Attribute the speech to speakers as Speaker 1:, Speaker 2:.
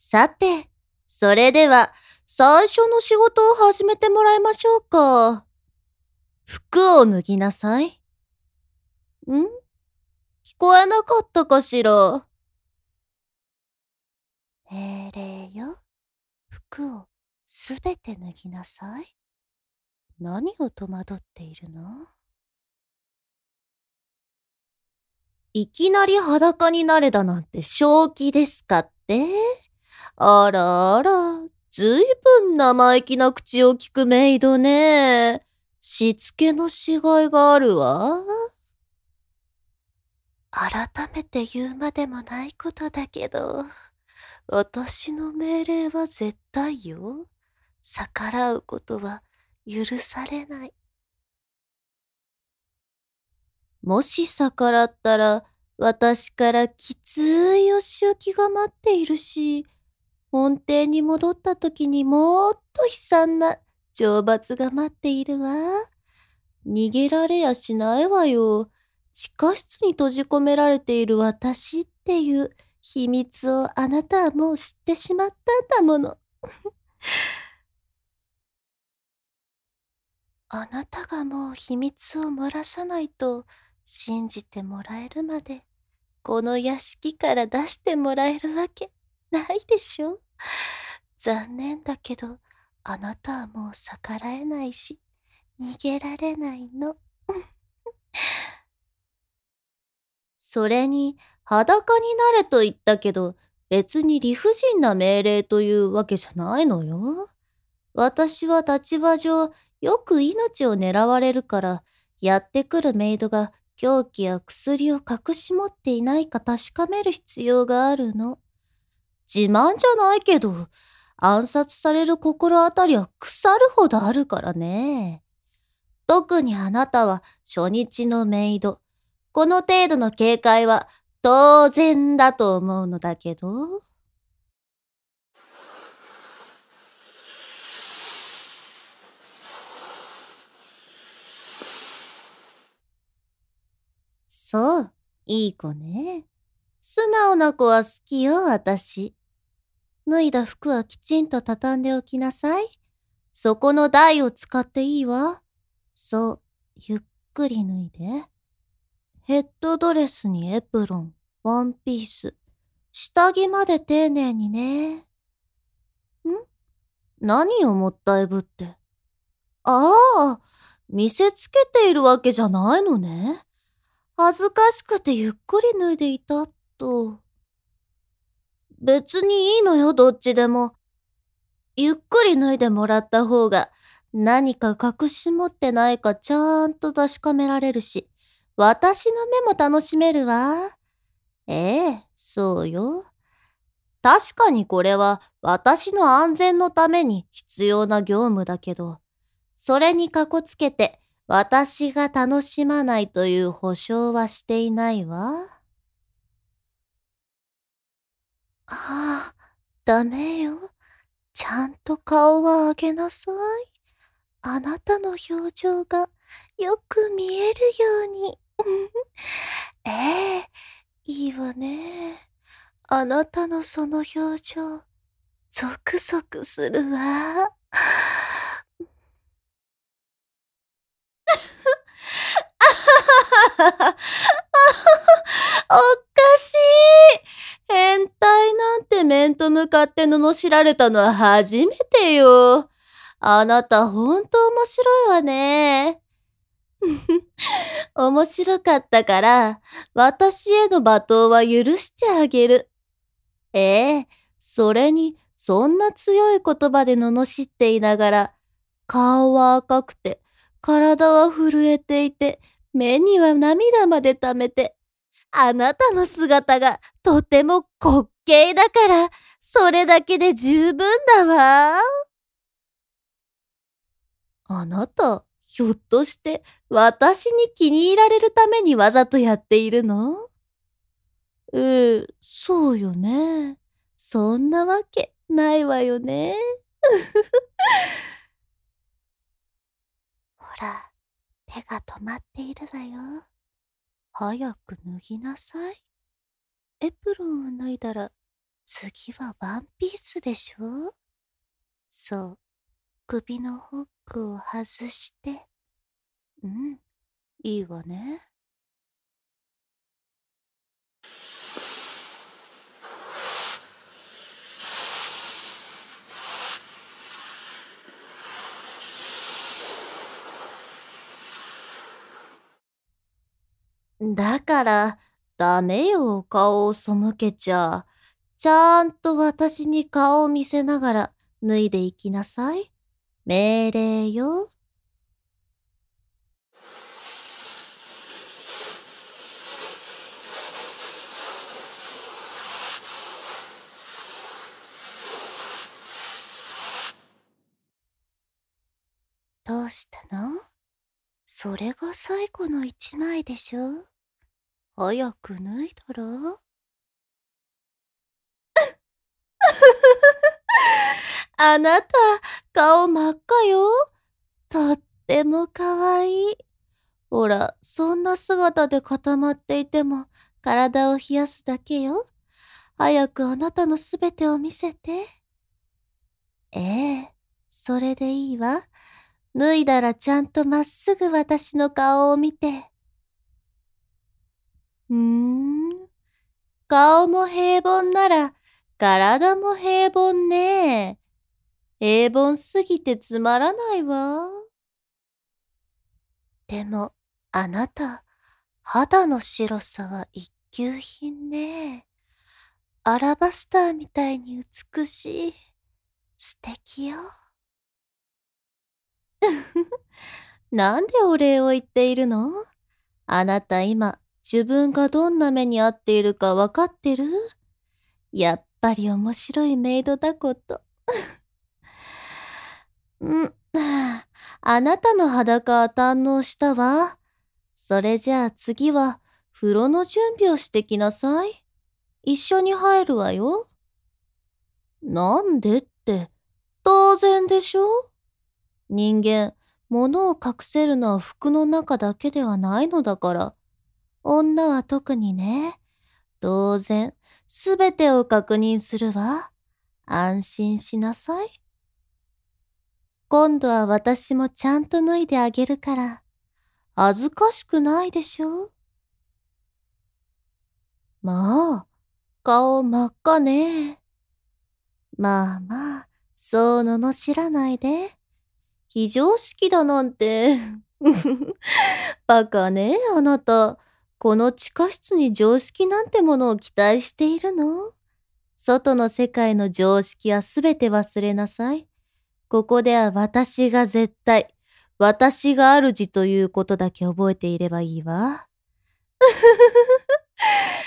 Speaker 1: さて、それでは最初の仕事を始めてもらいましょうか。服を脱ぎなさい。聞こえなかったかしら。命令よ。服をすべて脱ぎなさい。何を戸惑っているの？いきなり裸になれだなんて正気ですかって？あらあら、ずいぶん生意気な口を聞くメイドね。しつけのしがいがあるわ。改めて言うまでもないことだけど、私の命令は絶対よ。逆らうことは許されない。もし逆らったら、私からきついお仕置きが待っているし、本邸に戻った時にもっと悲惨な懲罰が待っているわ。逃げられやしないわよ。地下室に閉じ込められている私っていう秘密をあなたはもう知ってしまったんだもの。あなたがもう秘密を漏らさないと信じてもらえるまで、この屋敷から出してもらえるわけないでしょ。残念だけど、あなたはもう逆らえないし、逃げられないの。それに、裸になれと言ったけど、別に理不尽な命令というわけじゃないのよ。私は立場上、よく命を狙われるから、やってくるメイドが凶器や薬を隠し持っていないか確かめる必要があるの。自慢じゃないけど、暗殺される心当たりは腐るほどあるからね。特にあなたは初日のメイド。この程度の警戒は当然だと思うのだけど。そう、いい子ね。素直な子は好きよ、私。脱いだ服はきちんと畳んでおきなさい。そこの台を使っていいわ。そう、ゆっくり脱いで。ヘッドドレスにエプロン、ワンピース、下着まで丁寧にね。何をもったいぶって。ああ、見せつけているわけじゃないのね。恥ずかしくてゆっくり脱いでいたと。別にいいのよ、どっちでも。ゆっくり脱いでもらった方が、何か隠し持ってないかちゃんと確かめられるし、私の目も楽しめるわ。ええ、そうよ。確かにこれは私の安全のために必要な業務だけど、それにかこつけて私が楽しまないという保証はしていないわ。ああ、ダメよ。ちゃんと顔は上げなさい。あなたの表情がよく見えるように。ええ、いいわね。あなたのその表情、ゾクゾクするわ。おかしい。変態なんて面と向かって罵られたのは初めてよ。あなたほんと面白いわね。面白かったから、私への罵倒は許してあげる。ええ、それに、そんな強い言葉で罵っていながら、顔は赤くて、体は震えていて、目には涙まで溜めて、あなたの姿がとても滑稽だから、それだけで十分だわ。あなた、ひょっとして私に気に入られるためにわざとやっているの？そうよね。そんなわけないわよね。ほら、手が止まっているわよ。早く脱ぎなさい。エプロンを脱いだら次はワンピースでしょ？そう、首のホックを外して。うん、いいわね。だから、ダメよ、顔を背けちゃ。ちゃんと私に顔を見せながら脱いでいきなさい。命令よ。どうしたの？それが最後の一枚でしょ？早く脱いだら？あなた、顔真っ赤よ。とってもかわいい。ほら、そんな姿で固まっていても体を冷やすだけよ。早くあなたのすべてを見せて。ええ、それでいいわ。脱いだらちゃんとまっすぐ私の顔を見て。顔も平凡なら体も平凡ね。平凡すぎてつまらないわ。でも、あなた、肌の白さは一級品ね。アラバスターみたいに美しい。素敵よ。なんでお礼を言っているの？あなた今、自分がどんな目に遭っているかわかってる？やっぱり面白いメイドだこと。あなたの裸は堪能したわ。それじゃあ次は、風呂の準備をしてきなさい。一緒に入るわよ。なんでって、当然でしょ？人間、物を隠せるのは服の中だけではないのだから。女は特にね。当然、すべてを確認するわ。安心しなさい。今度は私もちゃんと脱いであげるから。恥ずかしくないでしょ？まあ、顔真っ赤ね。まあまあ、そう罵らないで。非常識だなんて。バカね、あなた。この地下室に常識なんてものを期待しているの？外の世界の常識はすべて忘れなさい。ここでは私が絶対、私が主ということだけ覚えていればいいわ。